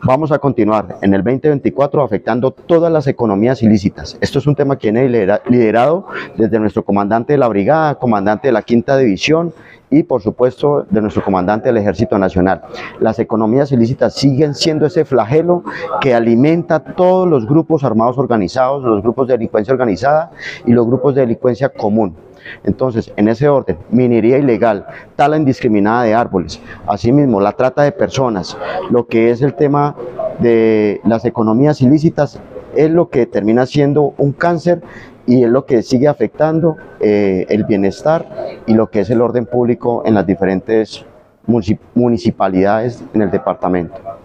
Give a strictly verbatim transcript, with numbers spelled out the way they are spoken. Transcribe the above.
Vamos a continuar en el veinte veinticuatro afectando todas las economías ilícitas. Esto es un tema que viene liderado desde nuestro comandante de la brigada, comandante de la quinta división y por supuesto de nuestro comandante del Ejército Nacional. Las economías ilícitas siguen siendo ese flagelo que alimenta todos los grupos armados organizados, los grupos de delincuencia organizada y los grupos de delincuencia común. Entonces, en ese orden, minería ilegal, tala indiscriminada de árboles, asimismo la trata de personas, lo que es el tema de las economías ilícitas, es lo que termina siendo un cáncer y es lo que sigue afectando eh, el bienestar y lo que es el orden público en las diferentes municipalidades en el departamento.